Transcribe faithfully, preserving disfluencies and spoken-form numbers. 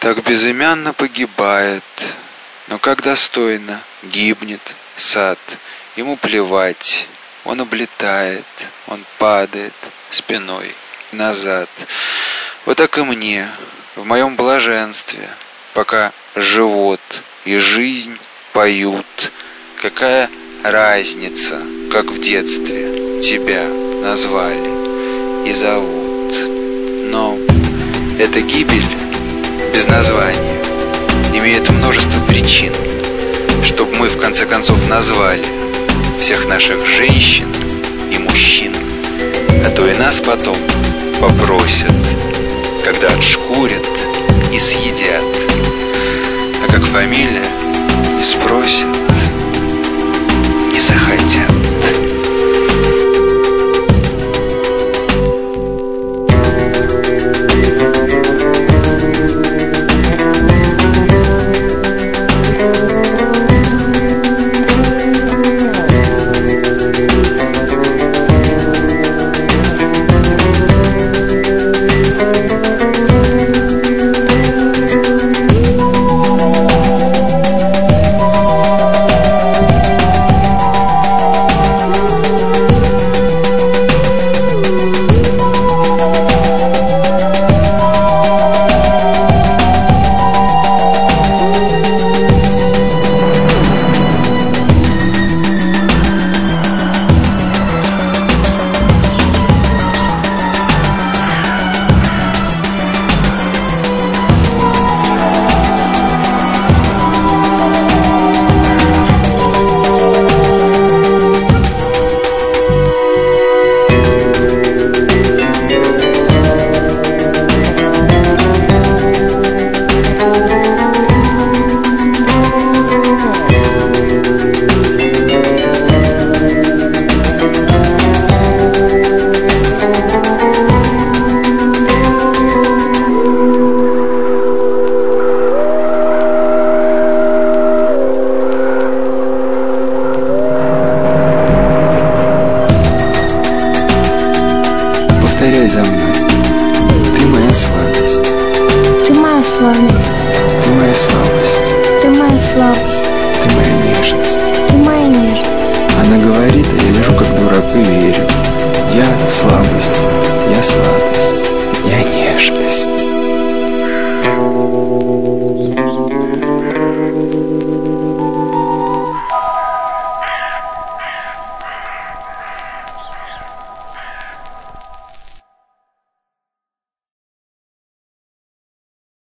так безымянно погибает, но как достойно гибнет сад. Ему плевать, он облетает, он падает спиной назад. Вот так и мне, в моем блаженстве, пока живот и жизнь поют. Какая разница, как в детстве тебя назвали и зовут. Но эта гибель без названия имеет множество причин, чтобы мы в конце концов назвали всех наших женщин и мужчин, а то и нас потом попросят, когда отшкурят и съедят, а как фамилия не спросят, не захотят. Повторяй за мной. Ты моя сладость. Ты моя сладость. Ты моя слабость. Ты моя слабость. Ты моя нежность. Ты моя нежность. Она говорит, а я лежу как дурак и верю. Я слабость.